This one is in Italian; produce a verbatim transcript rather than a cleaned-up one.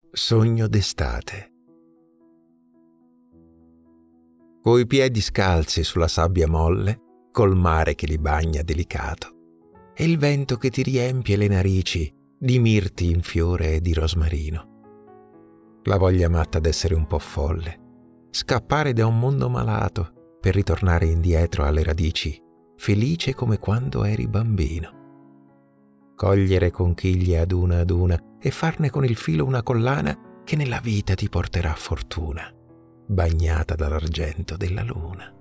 Sogno d'estate. Coi piedi scalzi sulla sabbia molle, col mare che li bagna delicato, e il vento che ti riempie le narici di mirti in fiore e di rosmarino. La voglia matta d'essere un po' folle, scappare da un mondo malato per ritornare indietro alle radici, felice come quando eri bambino. Cogliere conchiglie ad una ad una e farne con il filo una collana che nella vita ti porterà fortuna, bagnata dall'argento della luna.